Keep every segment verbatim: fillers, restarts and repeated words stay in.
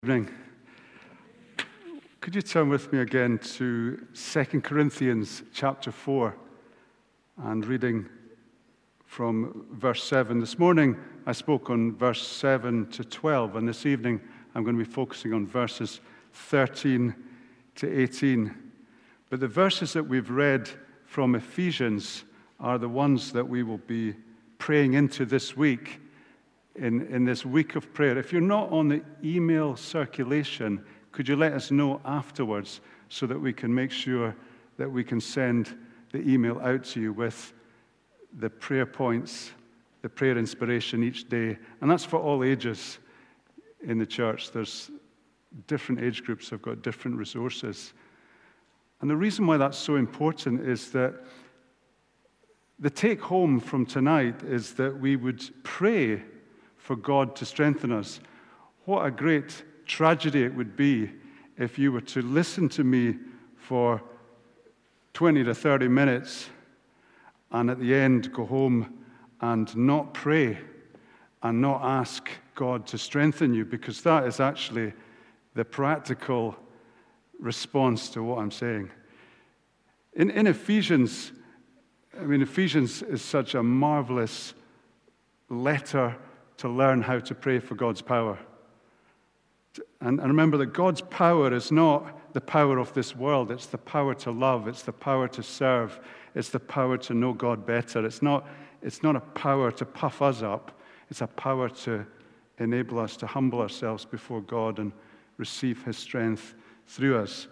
Evening. Could you turn with me again to Second Corinthians chapter four and reading from verse seven. This morning I spoke on verse seven to twelve, and this evening I'm going to be focusing on verses thirteen to eighteen. But the verses that we've read from Ephesians are the ones that we will be praying into this week. In, in this week of prayer. If you're not on the email circulation, could you let us know afterwards so that we can make sure that we can send the email out to you with the prayer points, the prayer inspiration each day. And that's for all ages in the church. There's different age groups have got different resources. And the reason why that's so important is that the take home from tonight is that we would pray for God to strengthen us. What a great tragedy it would be if you were to listen to me for twenty to thirty minutes and at the end go home and not pray and not ask God to strengthen you, because that is actually the practical response to what I'm saying. In, in Ephesians, I mean, Ephesians is such a marvelous letter to learn how to pray for God's power. And, and remember that God's power is not the power of this world. It's the power to love. It's the power to serve. It's the power to know God better. It's not, it's not a power to puff us up. It's a power to enable us to humble ourselves before God and receive His strength through us.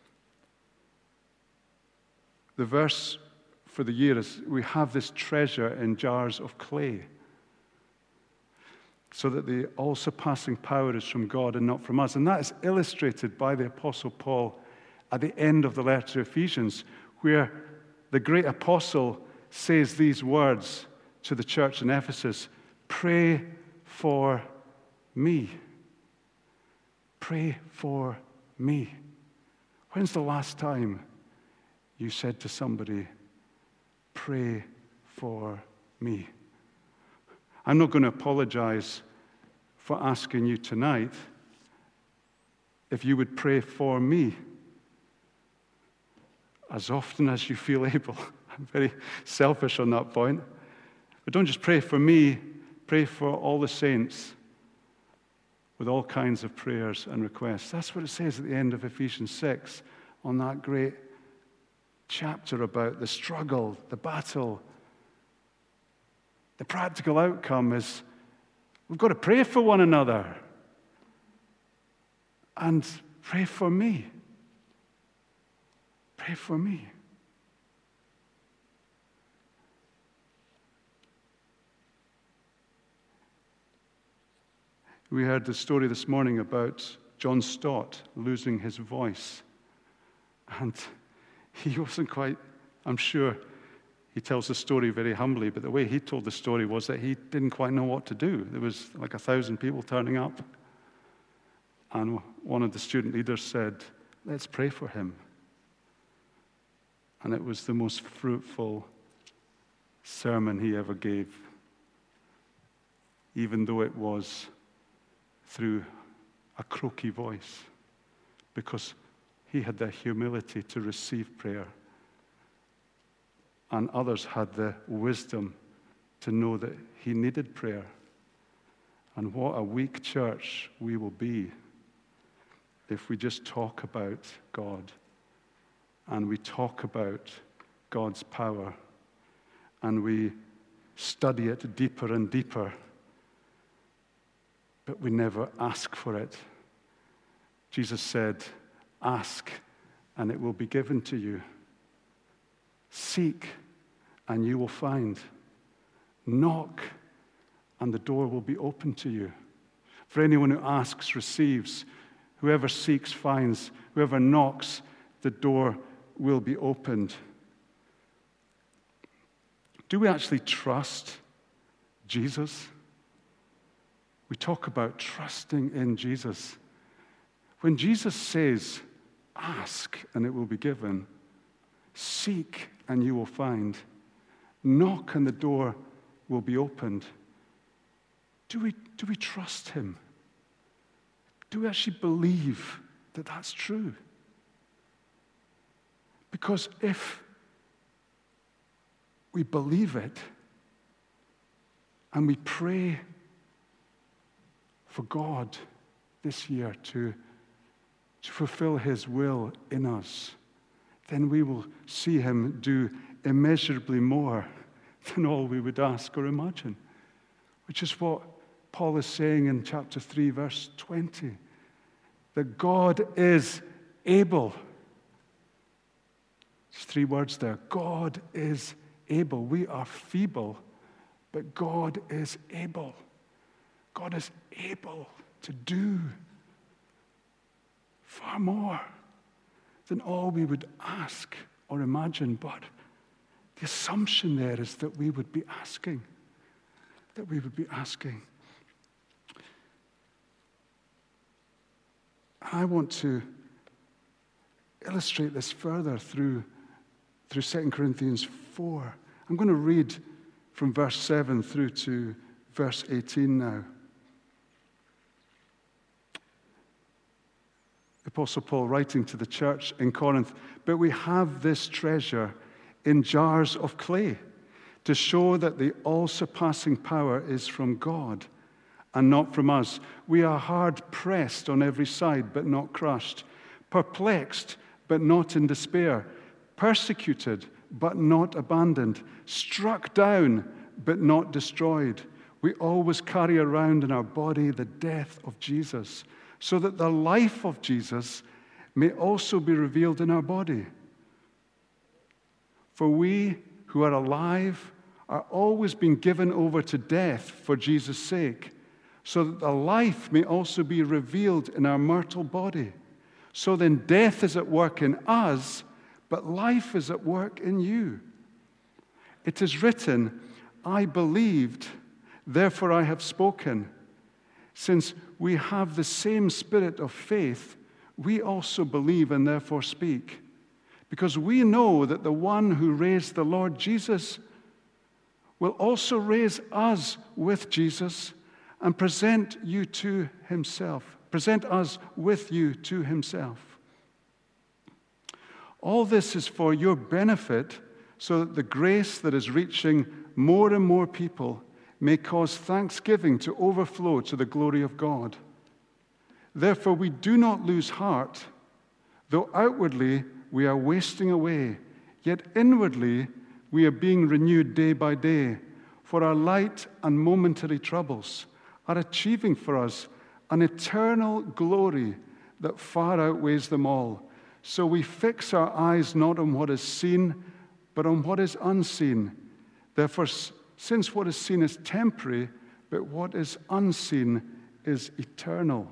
The verse for the year is, we have this treasure in jars of clay, so that the all-surpassing power is from God and not from us. And that is illustrated by the Apostle Paul at the end of the letter to Ephesians, where the great apostle says these words to the church in Ephesus: pray for me. Pray for me. When's the last time you said to somebody, pray for me? I'm not going to apologize for asking you tonight if you would pray for me as often as you feel able. I'm very selfish on that point. But don't just pray for me, pray for all the saints with all kinds of prayers and requests. That's what it says at the end of Ephesians six, on that great chapter about the struggle, the battle. The practical outcome is we've got to pray for one another and pray for me. Pray for me. We heard the story this morning about John Stott losing his voice. And he wasn't quite, I'm sure, he tells the story very humbly, but the way he told the story was that he didn't quite know what to do. There was like a thousand people turning up. And one of the student leaders said, let's pray for him. And it was the most fruitful sermon he ever gave, even though it was through a croaky voice, because he had the humility to receive prayer. And others had the wisdom to know that he needed prayer. And what a weak church we will be if we just talk about God and we talk about God's power and we study it deeper and deeper, but we never ask for it. Jesus said, ask and it will be given to you. Seek, and you will find. Knock, and the door will be open to you. For anyone who asks receives. Whoever seeks finds. Whoever knocks, the door will be opened. Do we actually trust Jesus? We talk about trusting in Jesus. When Jesus says, ask, and it will be given, seek, and you will find. Knock, and the door will be opened. Do we, do we trust him? Do we actually believe that that's true? Because if we believe it and we pray for God this year to, to fulfill his will in us, then we will see him do immeasurably more than all we would ask or imagine, which is what Paul is saying in chapter three, verse twenty, that God is able. There's three words there. God is able. We are feeble, but God is able. God is able to do far more than all we would ask or imagine. But the assumption there is that we would be asking, that we would be asking. I want to illustrate this further through, through Second Corinthians four. I'm going to read from verse seven through to verse eighteen now. The Apostle Paul writing to the church in Corinth, "But we have this treasure in jars of clay to show that the all-surpassing power is from God and not from us. We are hard-pressed on every side, but not crushed, perplexed, but not in despair, persecuted, but not abandoned, struck down, but not destroyed. We always carry around in our body the death of Jesus, so that the life of Jesus may also be revealed in our body. For we who are alive are always being given over to death for Jesus' sake, so that the life may also be revealed in our mortal body. So then death is at work in us, but life is at work in you. It is written, I believed, therefore I have spoken. Since we have the same spirit of faith, we also believe and therefore speak. Because we know that the one who raised the Lord Jesus will also raise us with Jesus and present you to himself, present us with you to himself. All this is for your benefit, so that the grace that is reaching more and more people may cause thanksgiving to overflow to the glory of God. Therefore, we do not lose heart, though outwardly we are wasting away, yet inwardly we are being renewed day by day, for our light and momentary troubles are achieving for us an eternal glory that far outweighs them all. So we fix our eyes not on what is seen, but on what is unseen. Therefore, since what is seen is temporary, but what is unseen is eternal.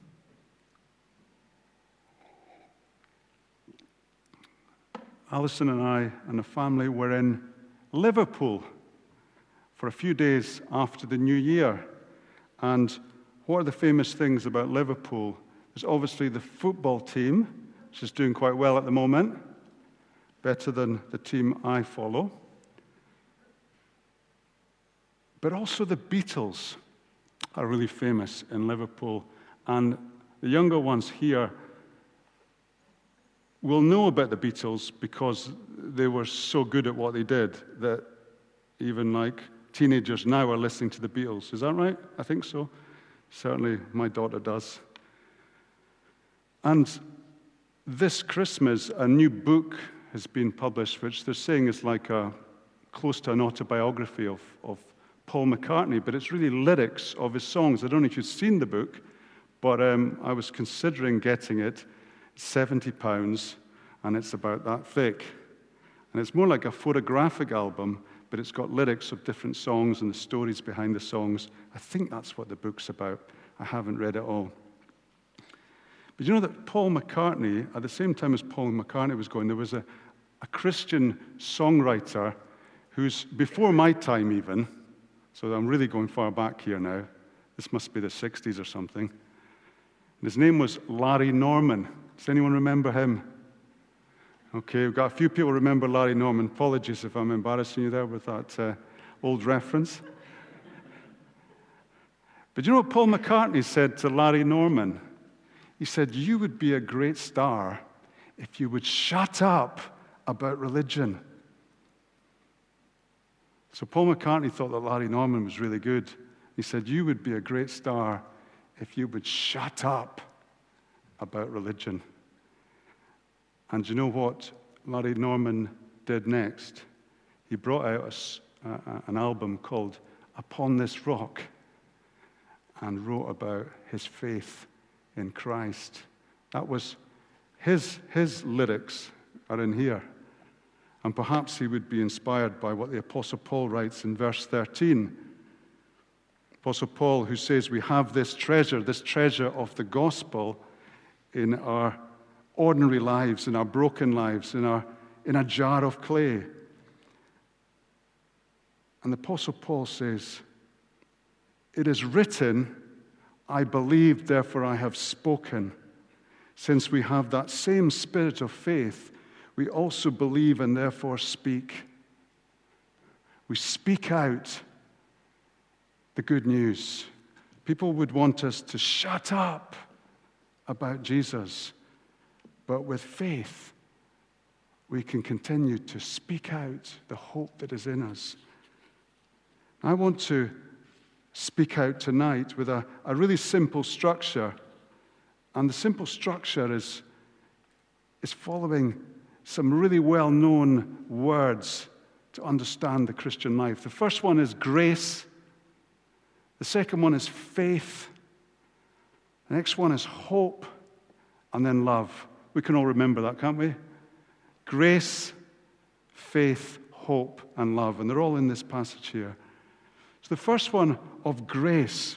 Alison and I and the family were in Liverpool for a few days after the new year. And what are the famous things about Liverpool? There's obviously the football team, which is doing quite well at the moment, better than the team I follow. But also the Beatles are really famous in Liverpool. And the younger ones here will know about the Beatles because they were so good at what they did that even like teenagers now are listening to the Beatles. Is that right? I think so. Certainly my daughter does. And this Christmas, a new book has been published, which they're saying is like a close to an autobiography of, of Paul McCartney, but it's really lyrics of his songs. I don't know if you've seen the book, but um, I was considering getting it. It's seventy pounds, and it's about that thick. And it's more like a photographic album, but it's got lyrics of different songs and the stories behind the songs. I think that's what the book's about. I haven't read it all. But you know that Paul McCartney, at the same time as Paul McCartney was going, there was a, a Christian songwriter who's before my time even, so I'm really going far back here now. This must be the sixties or something. And his name was Larry Norman. Does anyone remember him? Okay, we've got a few people remember Larry Norman. Apologies if I'm embarrassing you there with that uh, old reference. But you know what Paul McCartney said to Larry Norman? He said, you would be a great star if you would shut up about religion. So Paul McCartney thought that Larry Norman was really good. He said, you would be a great star if you would shut up about religion. And you know what Larry Norman did next? He brought out a, a, an album called Upon This Rock and wrote about his faith in Christ. That was his, his lyrics are in here. And perhaps he would be inspired by what the Apostle Paul writes in verse thirteen. Apostle Paul, who says we have this treasure, this treasure of the gospel in our ordinary lives, in our broken lives, in, our, in a jar of clay. And the Apostle Paul says, it is written, I believed, therefore I have spoken. Since we have that same spirit of faith, we also believe and therefore speak. We speak out the good news. People would want us to shut up about Jesus, but with faith, we can continue to speak out the hope that is in us. I want to speak out tonight with a, a really simple structure, and the simple structure is, is following some really well-known words to understand the Christian life. The first one is grace. The second one is faith. The next one is hope. And then love. We can all remember that, can't we? Grace, faith, hope, and love. And they're all in this passage here. So the first one of grace.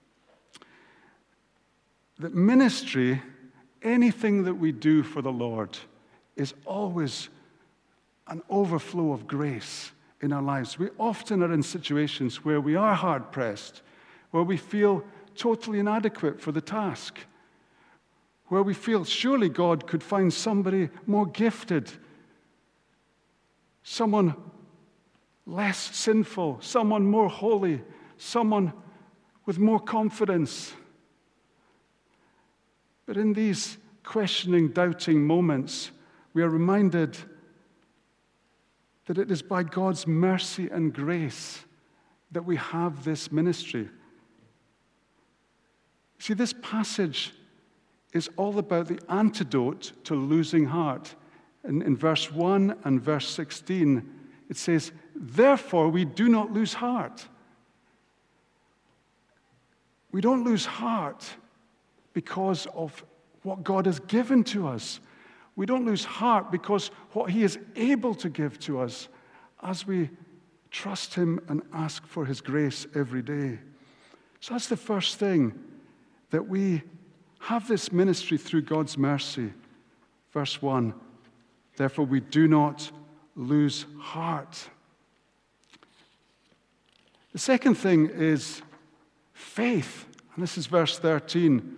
That ministry, anything that we do for the Lord, is always an overflow of grace in our lives. We often are in situations where we are hard-pressed, where we feel totally inadequate for the task, where we feel surely God could find somebody more gifted, someone less sinful, someone more holy, someone with more confidence. But in these questioning, doubting moments, we are reminded that it is by God's mercy and grace that we have this ministry. See, this passage is all about the antidote to losing heart. In, in verse one and verse sixteen, it says, therefore we do not lose heart. We don't lose heart because of what God has given to us. We don't lose heart because what He is able to give to us as we trust Him and ask for His grace every day. So that's the first thing, that we have this ministry through God's mercy. Verse one, therefore we do not lose heart. The second thing is faith, and this is verse thirteen.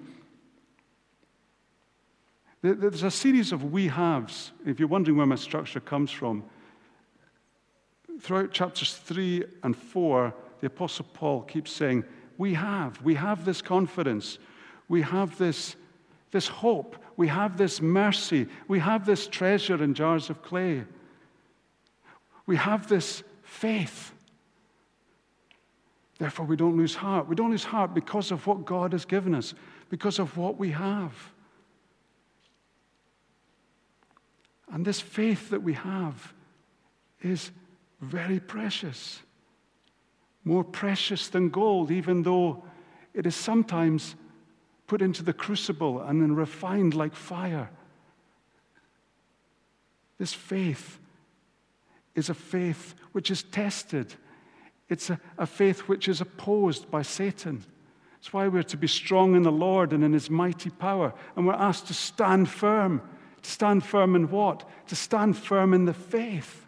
There's a series of we haves. If you're wondering where my structure comes from, throughout chapters three and four, the Apostle Paul keeps saying, we have, we have this confidence, we have this, this hope, we have this mercy, we have this treasure in jars of clay. We have this faith. Therefore, we don't lose heart. We don't lose heart because of what God has given us, because of what we have. And this faith that we have is very precious, more precious than gold, even though it is sometimes put into the crucible and then refined like fire. This faith is a faith which is tested. It's a, a faith which is opposed by Satan. That's why we're to be strong in the Lord and in His mighty power. And we're asked to stand firm. To stand firm in what? To stand firm in the faith.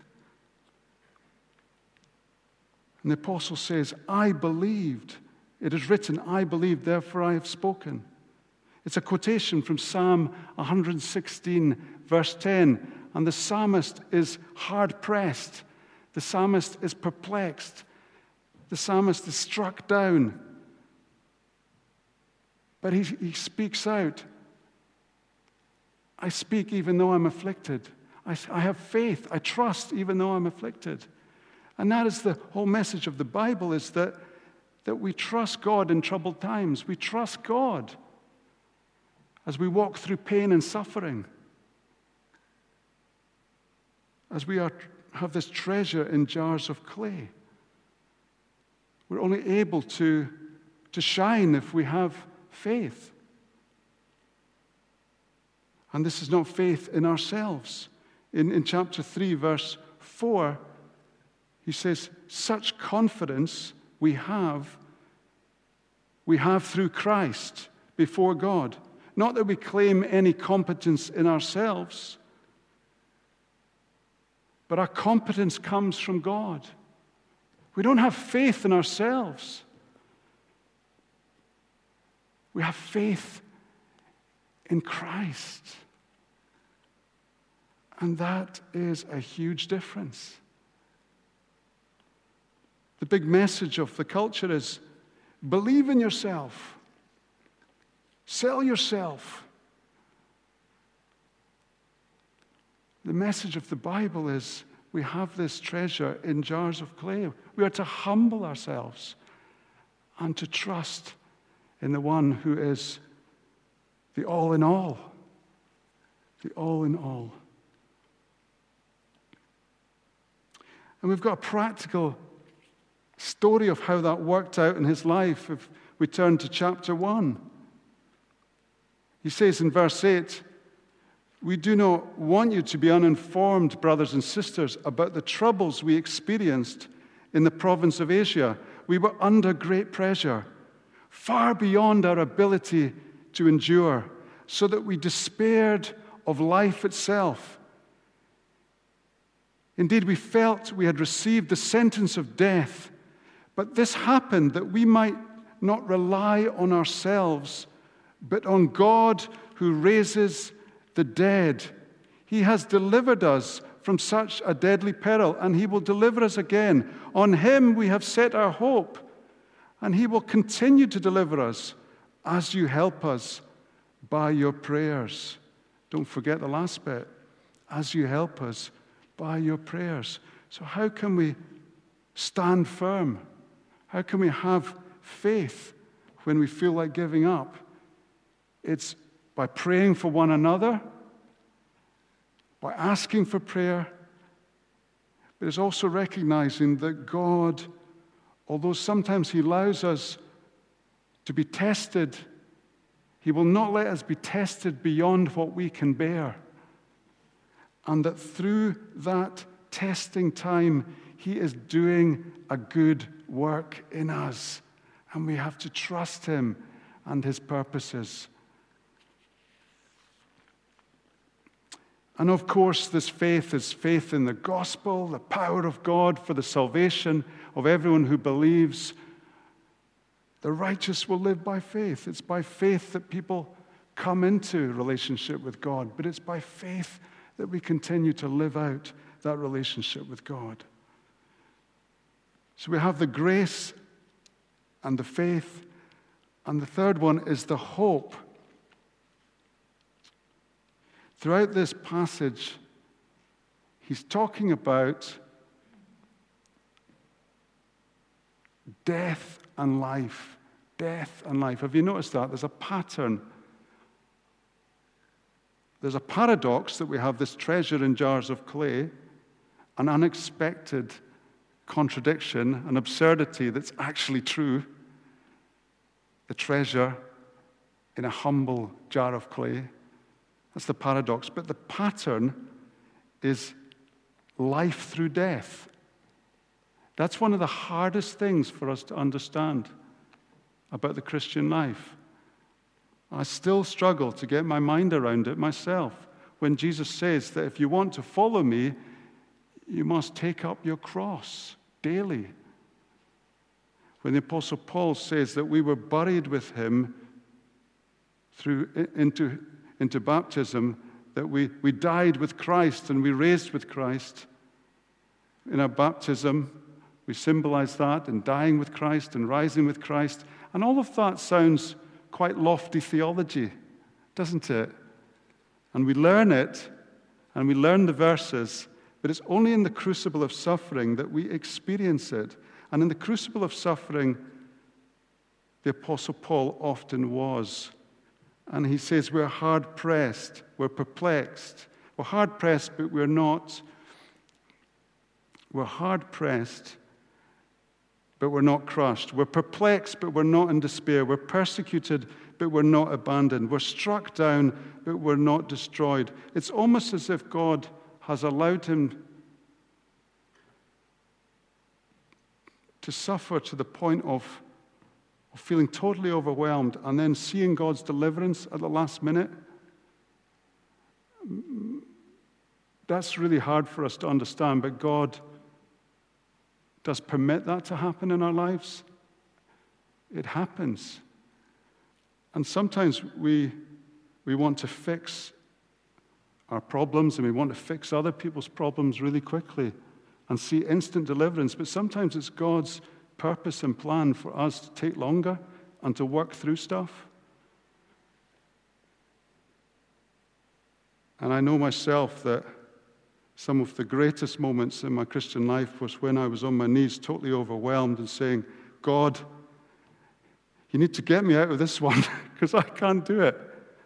And the apostle says, I believed. It is written, I believed, therefore I have spoken. It's a quotation from Psalm one sixteen, verse ten. And the psalmist is hard-pressed. The psalmist is perplexed. The psalmist is struck down. But he, he speaks out, I speak even though I'm afflicted. I, I have faith. I trust even though I'm afflicted. And that is the whole message of the Bible, is that, that we trust God in troubled times. We trust God as we walk through pain and suffering. As we are, have this treasure in jars of clay. We're only able to, to shine if we have faith. And this is not faith in ourselves. In, in chapter three, verse four, he says, such confidence we have, we have through Christ before God. Not that we claim any competence in ourselves, but our competence comes from God. We don't have faith in ourselves. We have faith in Christ. And that is a huge difference. The big message of the culture is, believe in yourself. Sell yourself. The message of the Bible is, we have this treasure in jars of clay. We are to humble ourselves and to trust in the one who is the all in all. The all in all. And we've got a practical story of how that worked out in his life if we turn to chapter one. He says in verse eight, we do not want you to be uninformed, brothers and sisters, about the troubles we experienced in the province of Asia. We were under great pressure, far beyond our ability to endure, so that we despaired of life itself. Indeed, we felt we had received the sentence of death, but this happened that we might not rely on ourselves, but on God who raises the dead. He has delivered us from such a deadly peril, and he will deliver us again. On him we have set our hope, and he will continue to deliver us as you help us by your prayers. Don't forget the last bit. As you help us by your prayers. So how can we stand firm? How can we have faith when we feel like giving up? It's by praying for one another, by asking for prayer, but it's also recognizing that God, although sometimes he allows us to be tested, he will not let us be tested beyond what we can bear. And that through that testing time, he is doing a good work in us. And we have to trust him and his purposes. And of course, this faith is faith in the gospel, the power of God for the salvation of everyone who believes. The righteous will live by faith. It's by faith that people come into relationship with God, but it's by faith that we continue to live out that relationship with God. So we have the grace and the faith, and the third one is the hope. Throughout this passage, he's talking about death and life. Death and life. Have you noticed that? There's a pattern. There's a paradox that we have this treasure in jars of clay, an unexpected contradiction, an absurdity that's actually true. The treasure in a humble jar of clay. That's the paradox. But the pattern is life through death. That's one of the hardest things for us to understand about the Christian life. I still struggle to get my mind around it myself when Jesus says that if you want to follow me, you must take up your cross daily. When the Apostle Paul says that we were buried with him through into, into baptism, that we, we died with Christ and we raised with Christ. In our baptism, we symbolize that in dying with Christ and rising with Christ. And all of that sounds quite lofty theology, doesn't it? And we learn it, and we learn the verses, but it's only in the crucible of suffering that we experience it. And in the crucible of suffering, the Apostle Paul often was. And he says, we're hard-pressed, we're perplexed. We're hard-pressed, but we're not. We're hard-pressed, but we're not crushed. We're perplexed, but we're not in despair. We're persecuted, but we're not abandoned. We're struck down, but we're not destroyed. It's almost as if God has allowed him to suffer to the point of, of feeling totally overwhelmed and then seeing God's deliverance at the last minute. That's really hard for us to understand, but God does permit that to happen in our lives. It happens. And sometimes we, we want to fix our problems and we want to fix other people's problems really quickly and see instant deliverance. But sometimes it's God's purpose and plan for us to take longer and to work through stuff. And I know myself that some of the greatest moments in my Christian life was when I was on my knees, totally overwhelmed, and saying, God, you need to get me out of this one because I can't do it.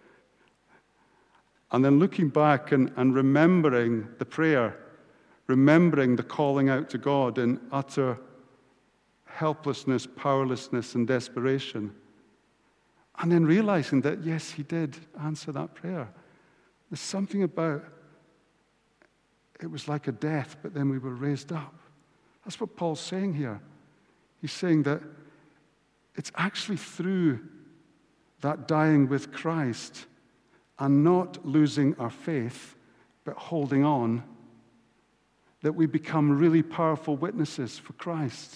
And then looking back and, and remembering the prayer, remembering the calling out to God in utter helplessness, powerlessness, and desperation. And then realizing that, yes, he did answer that prayer. There's something about it was like a death, but then we were raised up. That's what Paul's saying here. He's saying that it's actually through that dying with Christ and not losing our faith, but holding on, that we become really powerful witnesses for Christ.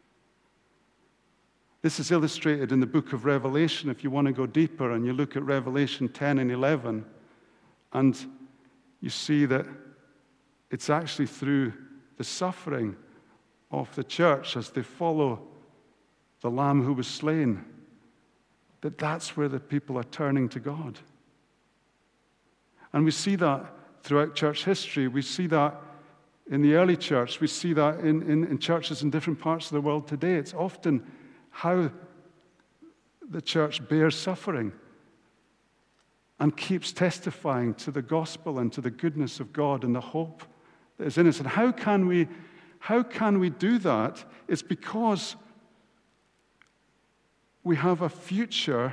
This is illustrated in the book of Revelation. If you want to go deeper and you look at Revelation ten and eleven, and you see that it's actually through the suffering of the church as they follow the Lamb who was slain, that that's where the people are turning to God. And we see that throughout church history. We see that in the early church. We see that in, in, in churches in different parts of the world today. It's often how the church bears suffering and keeps testifying to the gospel and to the goodness of God and the hope that is in us. And how can we, how can we do that? It's because we have a future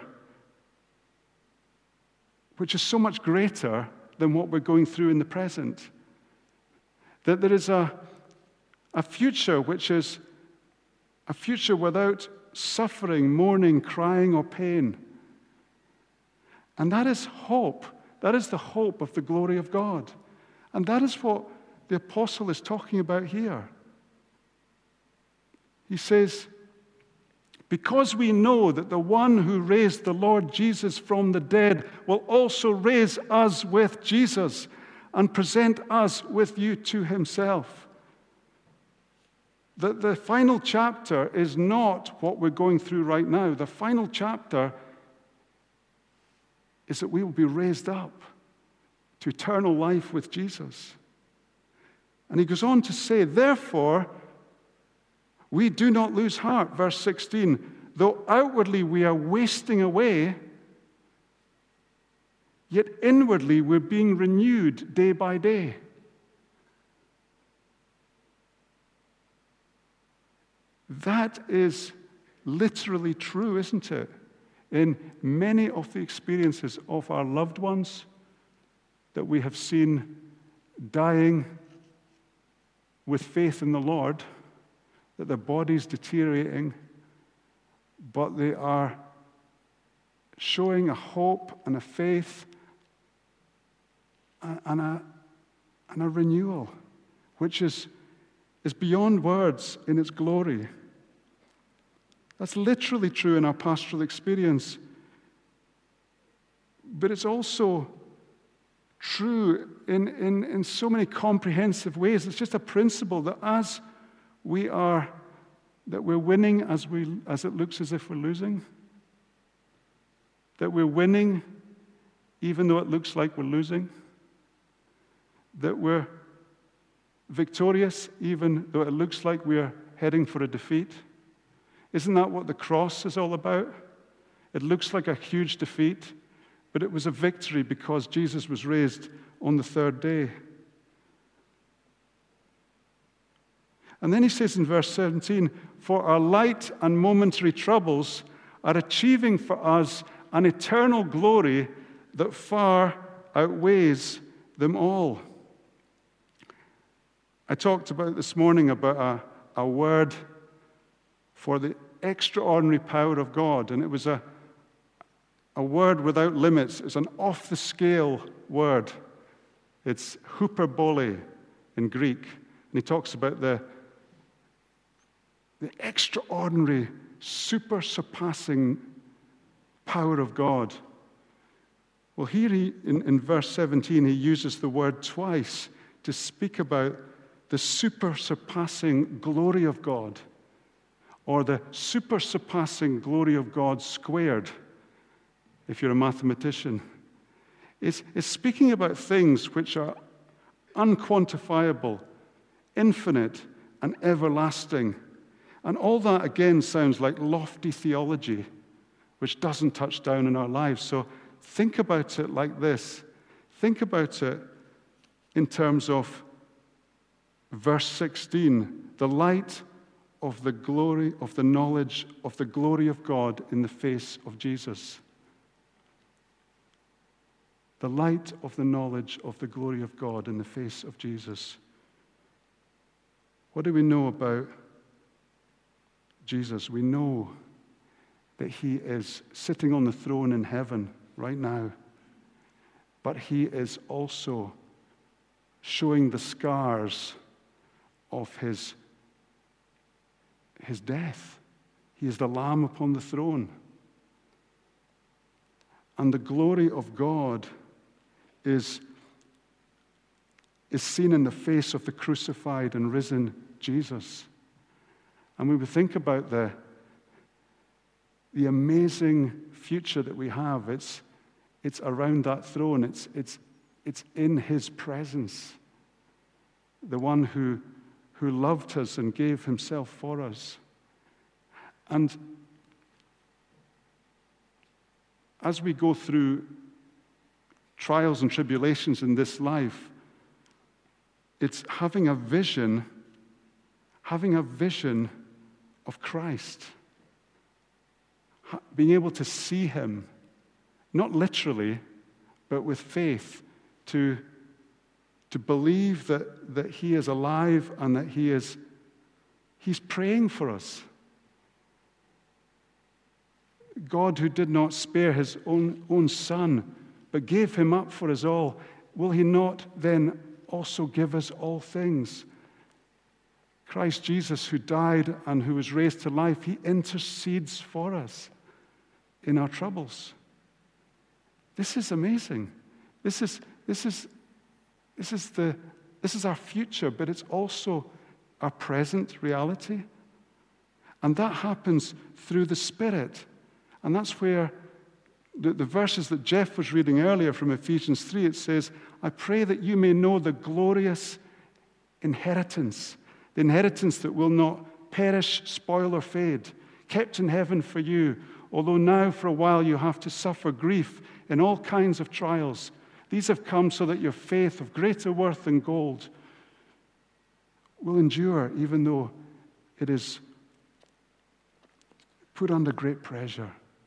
which is so much greater than what we're going through in the present. That there is a, a future which is a future without suffering, mourning, crying, or pain. And that is hope. That is the hope of the glory of God. And that is what the apostle is talking about here. He says, because we know that the one who raised the Lord Jesus from the dead will also raise us with Jesus and present us with you to himself. The, the final chapter is not what we're going through right now. The final chapter is that we will be raised up to eternal life with Jesus. And he goes on to say, therefore, we do not lose heart. Verse sixteen, though outwardly we are wasting away, yet inwardly we're being renewed day by day. That is literally true, isn't it? In many of the experiences of our loved ones that we have seen dying with faith in the Lord, that their body's deteriorating, but they are showing a hope and a faith and a, and a renewal, which is, is beyond words in its glory. That's literally true in our pastoral experience. But it's also true in, in, in so many comprehensive ways. It's just a principle that as we are, that we're winning as we as it looks as if we're losing. That we're winning even though it looks like we're losing? That we're victorious, even though it looks like we're heading for a defeat? Isn't that what the cross is all about? It looks like a huge defeat, but it was a victory because Jesus was raised on the third day. And then he says in verse seventeen, "For our light and momentary troubles are achieving for us an eternal glory that far outweighs them all." I talked about this morning about a, a word for the extraordinary power of God, and it was a, a word without limits. It's an off-the-scale word. It's hyperbole in Greek. And he talks about the, the extraordinary, super-surpassing power of God. Well, here he, in, in verse seventeen, he uses the word twice to speak about the super-surpassing glory of God, or the super-surpassing glory of God squared, if you're a mathematician. It's, it's speaking about things which are unquantifiable, infinite, and everlasting. And all that, again, sounds like lofty theology, which doesn't touch down in our lives. So think about it like this. Think about it in terms of verse sixteen, the light of the glory, of the knowledge of the glory of God in the face of Jesus. The light of the knowledge of the glory of God in the face of Jesus. What do we know about Jesus? We know that he is sitting on the throne in heaven right now, but he is also showing the scars of his, his death. He is the Lamb upon the throne. And the glory of God is, is seen in the face of the crucified and risen Jesus. And we would think about the, the amazing future that we have. It's, it's around that throne. It's, it's, it's in his presence. The one who who loved us and gave himself for us. And as we go through trials and tribulations in this life, it's having a vision, having a vision of Christ. Being able to see him, not literally, but with faith, to To believe that, that he is alive and that he is he's praying for us. God, who did not spare his own, own son, but gave him up for us all, will he not then also give us all things? Christ Jesus, who died and who was raised to life, he intercedes for us in our troubles. This is amazing. This is this is This is, the, this is our future, but it's also our present reality. And that happens through the Spirit. And that's where the, the verses that Jeff was reading earlier from Ephesians three, it says, "I pray that you may know the glorious inheritance, the inheritance that will not perish, spoil, or fade, kept in heaven for you, although now for a while you have to suffer grief in all kinds of trials. These have come so that your faith, of greater worth than gold, will endure, even though it is put under great pressure.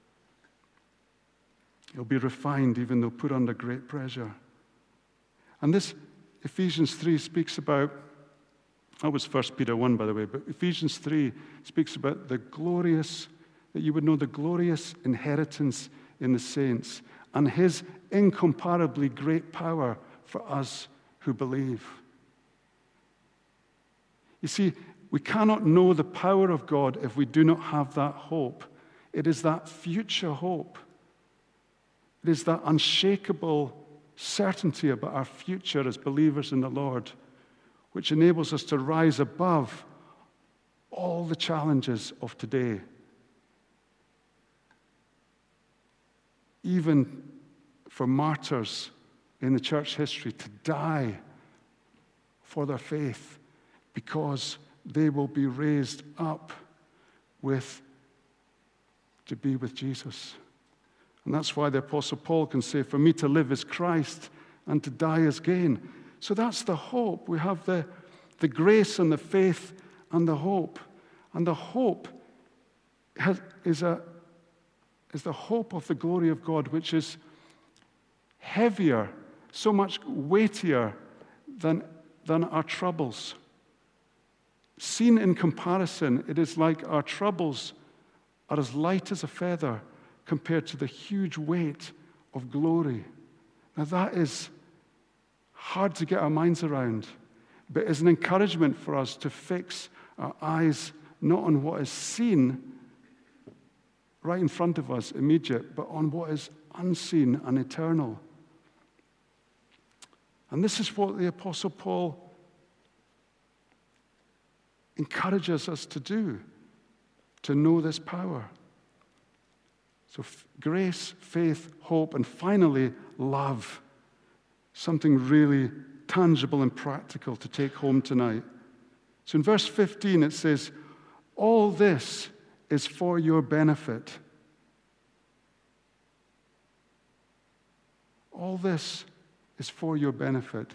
It'll be refined, even though put under great pressure." And this Ephesians three speaks about, that was First Peter one, by the way, but Ephesians three speaks about the glorious, that you would know the glorious inheritance in the saints, and his incomparably great power for us who believe. You see, we cannot know the power of God if we do not have that hope. It is that future hope. It is that unshakable certainty about our future as believers in the Lord, which enables us to rise above all the challenges of today. Even for martyrs in the church history to die for their faith, because they will be raised up with to be with Jesus. And that's why the Apostle Paul can say, for me to live is Christ and to die is gain. So that's the hope. We have the, the grace and the faith and the hope. And the hope has, is, a, is the hope of the glory of God, which is heavier, so much weightier than, than our troubles. Seen in comparison, it is like our troubles are as light as a feather compared to the huge weight of glory. Now that is hard to get our minds around, but is an encouragement for us to fix our eyes not on what is seen right in front of us, immediate, but on what is unseen and eternal. And this is what the Apostle Paul encourages us to do, to know this power. So f- grace, faith, hope, and finally, love. Something really tangible and practical to take home tonight. So in verse fifteen it says, all this is for your benefit. All this is for your benefit.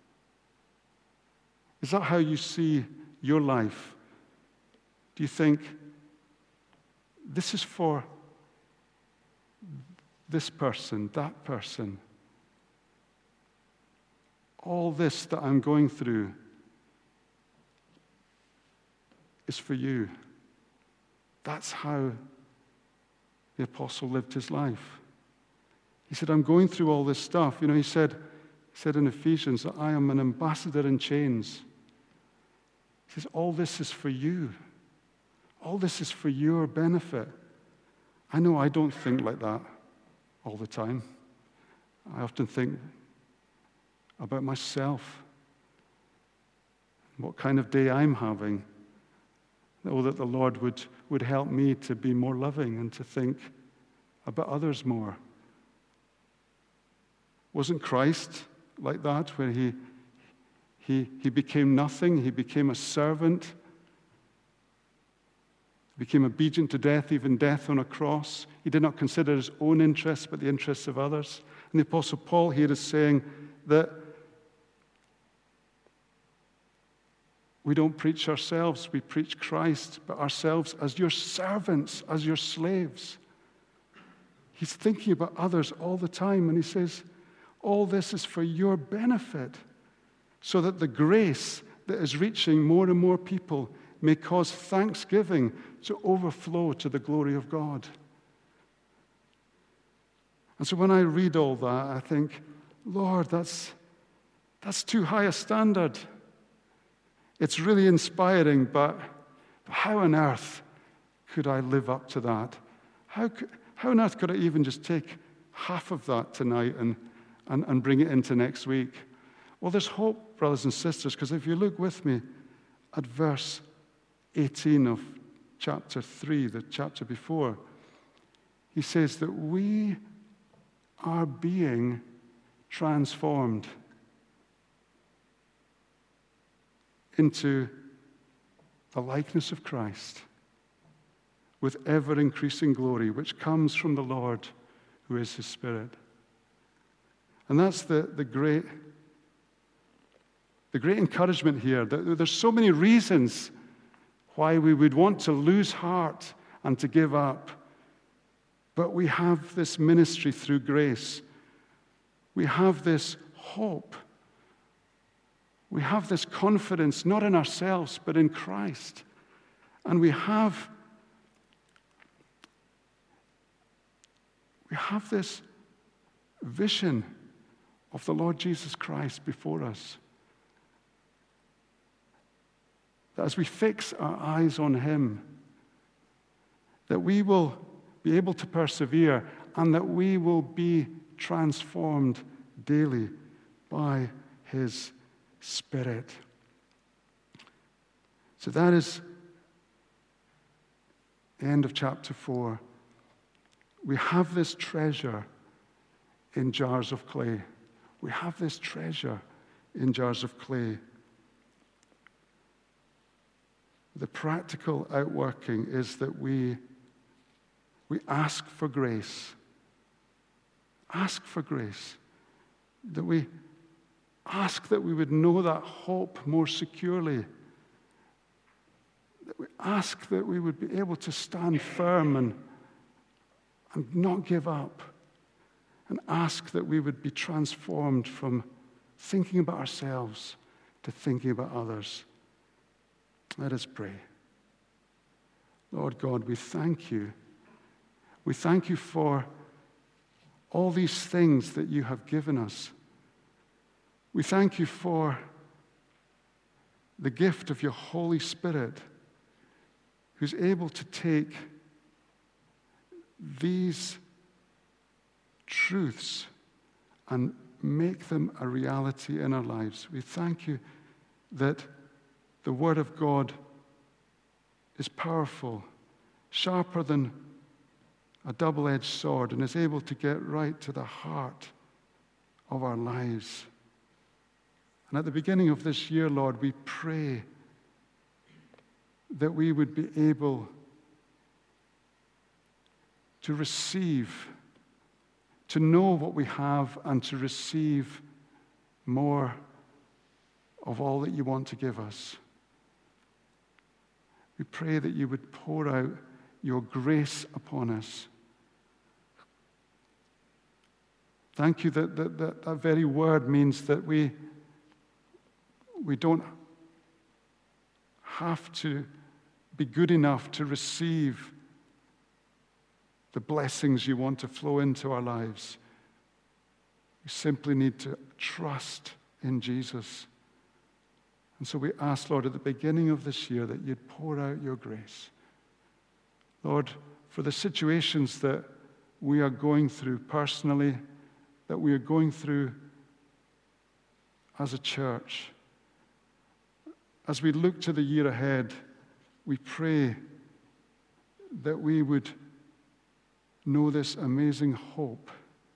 Is that how you see your life? Do you think, this is for this person, that person? All this that I'm going through is for you. That's how the apostle lived his life. He said, I'm going through all this stuff. You know, he said, he said in Ephesians that I am an ambassador in chains. He says, all this is for you. All this is for your benefit. I know I don't think like that all the time. I often think about myself, what kind of day I'm having. Oh, that the Lord would, would help me to be more loving and to think about others more. Wasn't Christ like that when he, he, he became nothing? He became a servant. He became obedient to death, even death on a cross. He did not consider his own interests, but the interests of others. And the Apostle Paul here is saying that we don't preach ourselves, we preach Christ, but ourselves as your servants, as your slaves. He's thinking about others all the time, and he says, all this is for your benefit, so that the grace that is reaching more and more people may cause thanksgiving to overflow to the glory of God. And so when I read all that, I think, Lord, that's, that's too high a standard. It's really inspiring, but how on earth could I live up to that? How, could, how on earth could I even just take half of that tonight and, and, and bring it into next week? Well, there's hope, brothers and sisters, because if you look with me at verse eighteen of chapter three, the chapter before, he says that we are being transformed into the likeness of Christ with ever-increasing glory, which comes from the Lord who is his Spirit. And that's the, the great the great encouragement here. There's so many reasons why we would want to lose heart and to give up. But we have this ministry through grace. We have this hope. We have this confidence, not in ourselves, but in Christ. And we have, we have this vision of the Lord Jesus Christ before us. That as we fix our eyes on him, that we will be able to persevere and that we will be transformed daily by his Spirit. So that is the end of chapter four. We have this treasure in jars of clay. We have this treasure in jars of clay. The practical outworking is that we, we ask for grace. Ask for grace. That we ask that we would know that hope more securely. That we ask that we would be able to stand firm and, and not give up. And ask that we would be transformed from thinking about ourselves to thinking about others. Let us pray. Lord God, we thank you. We thank you for all these things that you have given us. We thank you for the gift of your Holy Spirit, who's able to take these truths and make them a reality in our lives. We thank you that the Word of God is powerful, sharper than a double-edged sword, and is able to get right to the heart of our lives. And at the beginning of this year, Lord, we pray that we would be able to receive, to know what we have, and to receive more of all that you want to give us. We pray that you would pour out your grace upon us. Thank you that that, that, that very word means that we, we don't have to be good enough to receive the blessings you want to flow into our lives. We simply need to trust in Jesus. And so we ask, Lord, at the beginning of this year that you'd pour out your grace. Lord, for the situations that we are going through personally, that we are going through as a church, as we look to the year ahead, we pray that we would know this amazing hope,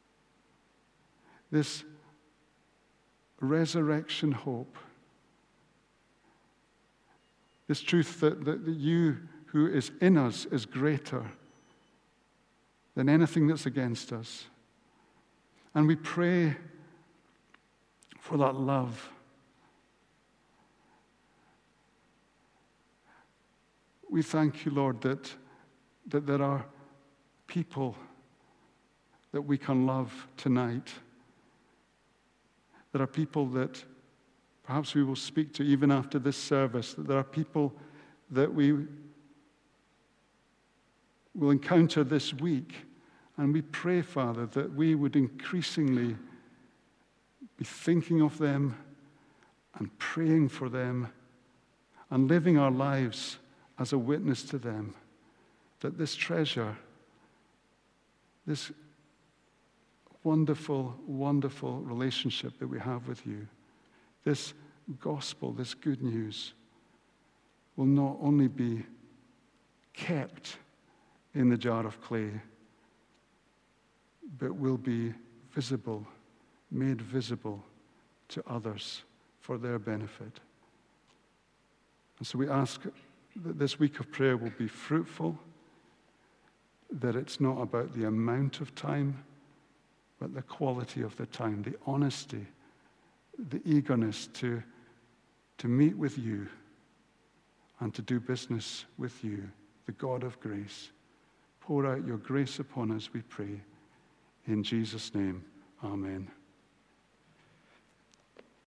this resurrection hope, this truth that, that, that you who is in us is greater than anything that's against us. And we pray for that love. We thank you, Lord, that, that there are people that we can love tonight. There are people that perhaps we will speak to even after this service, that there are people that we will encounter this week. And we pray, Father, that we would increasingly be thinking of them and praying for them and living our lives as a witness to them, that this treasure, this wonderful, wonderful relationship that we have with you, this gospel, this good news, will not only be kept in the jar of clay, but will be visible, made visible to others for their benefit. And so we ask that this week of prayer will be fruitful, that it's not about the amount of time, but the quality of the time, the honesty, the eagerness to, to meet with you and to do business with you, the God of grace. Pour out your grace upon us, we pray. In Jesus' name, amen.